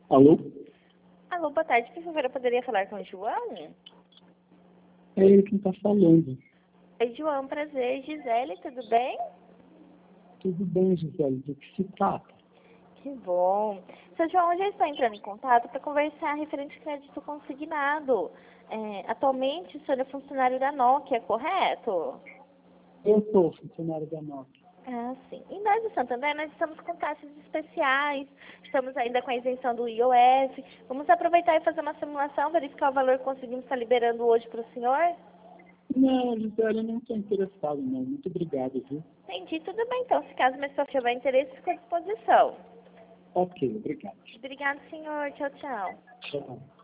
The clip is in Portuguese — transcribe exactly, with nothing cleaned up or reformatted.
Alô? Alô, boa tarde. Por favor, eu poderia falar com o João? É ele quem está falando. Oi, João, prazer. Gisele, tudo bem? Tudo bem, Gisele, do que se trata? Que bom. Seu João, eu já estou entrando em contato para conversar referente ao crédito consignado. É, atualmente, o senhor é funcionário da Nokia, correto? Eu sou funcionário da Nokia. Ah, sim. E nós do Santander, nós estamos com taxas especiais, estamos ainda com a isenção do I O F. Vamos aproveitar e fazer uma simulação, verificar o valor que conseguimos estar liberando hoje para o senhor? Não, Gisele, eu não estou interessado, não. Muito obrigado, viu? Entendi, tudo bem. Então, se caso meu senhor tiver interesse, fico à disposição. Ok, obrigado. Obrigada, senhor. Tchau, tchau. Tchau.